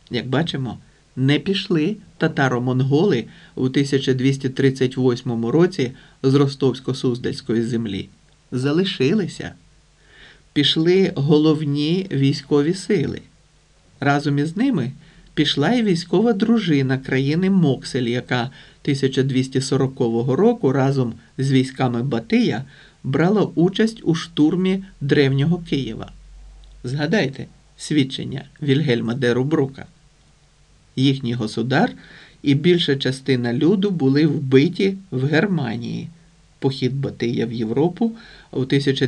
Як бачимо, не пішли татаро-монголи у 1238 році з Ростовсько-Суздальської землі. Залишилися. Пішли головні військові сили. Разом із ними пішла і військова дружина країни Моксель, яка 1240 року разом з військами Батия брала участь у штурмі древнього Києва. Згадайте свідчення Вільгельма де Рубрука. Їхній государ і більша частина люду були вбиті в Германії. Похід Батия в Європу у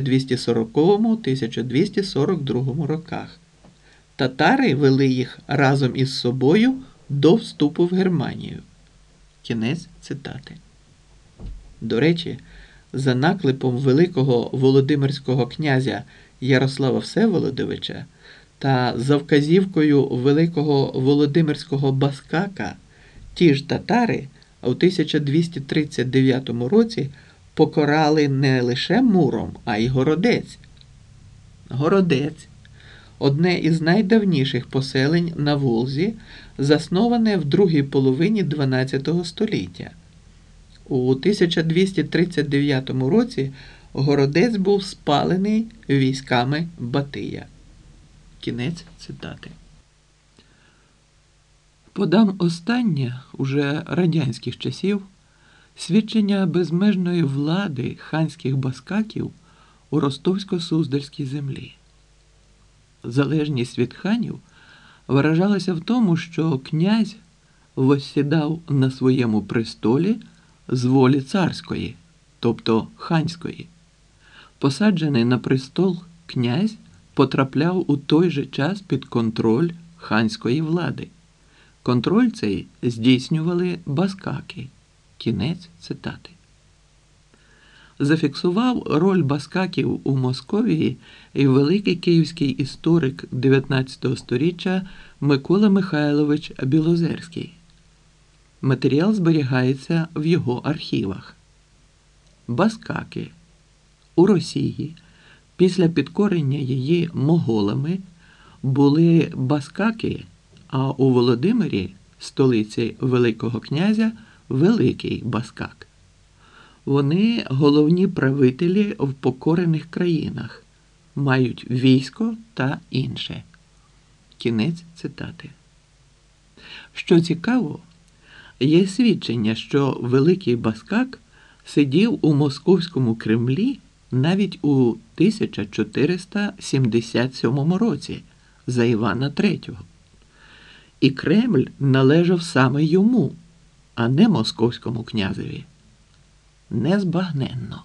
1240-1242 роках. Татари вели їх разом із собою до вступу в Германію. Кінець цитати. До речі, за наклепом великого володимирського князя Ярослава Всеволодовича та за вказівкою великого володимирського баскака ті ж татари у 1239 році покорали не лише Муром, а й Городець. Городець – одне із найдавніших поселень на Волзі, засноване в другій половині XII століття. У 1239 році Городець був спалений військами Батия. Кінець цитати. Подам останнє, уже радянських часів, свідчення безмежної влади ханських баскаків у Ростовсько-Суздальській землі. Залежність від ханів виражалася в тому, що князь воссідав на своєму престолі з волі царської, тобто ханської. Посаджений на престол князь потрапляв у той же час під контроль ханської влади. Контроль цей здійснювали баскаки. Кінець цитати. Зафіксував роль баскаків у Московії і великий київський історик 19 століття Микола Михайлович Білозерський. Матеріал зберігається в його архівах. Баскаки у Росії після підкорення її моголами були баскаки, а у Володимирі, столиці Великого князя, Великий Баскак. Вони головні правителі в покорених країнах, мають військо та інше. Кінець цитати. Що цікаво, є свідчення, що Великий Баскак сидів у московському Кремлі навіть у 1477 році за Івана III. І Кремль належав саме йому, а не московському князеві. Незбагненно.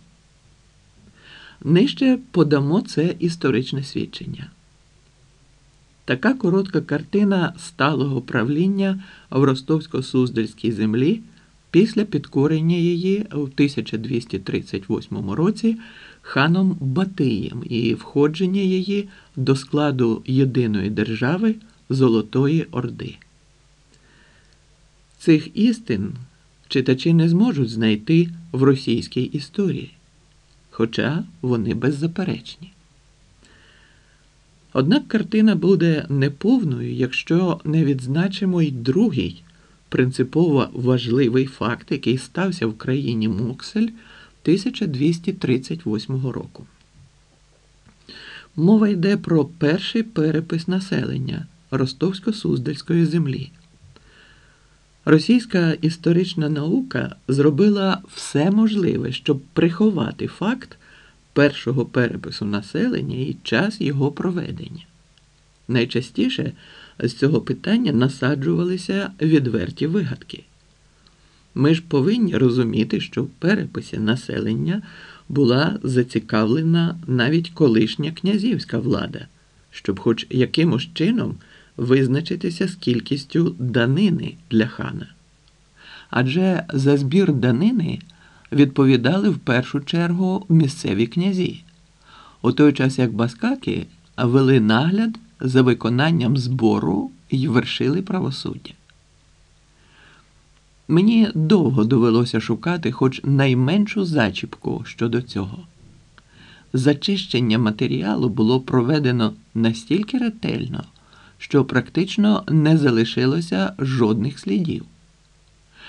Нижче подамо це історичне свідчення. Така коротка картина сталого правління в Ростовсько-Суздальській землі після підкорення її у 1238 році ханом Батиєм і входження її до складу єдиної держави Золотої Орди. Цих істин читачі не зможуть знайти в російській історії, хоча вони беззаперечні. Однак картина буде неповною, якщо не відзначимо й другий, принципово важливий факт, який стався в країні Моксель 1238 року. Мова йде про перший перепис населення Ростовсько-Суздальської землі. Російська історична наука зробила все можливе, щоб приховати факт першого перепису населення і час його проведення. Найчастіше з цього питання насаджувалися відверті вигадки. Ми ж повинні розуміти, що в переписі населення була зацікавлена навіть колишня князівська влада, щоб хоч якимось чином визначитися з кількістю данини для хана. Адже за збір данини відповідали в першу чергу місцеві князі, у той час як баскаки вели нагляд за виконанням збору і вершили правосуддя. Мені довго довелося шукати хоч найменшу зачіпку щодо цього. Зачищення матеріалу було проведено настільки ретельно, що практично не залишилося жодних слідів.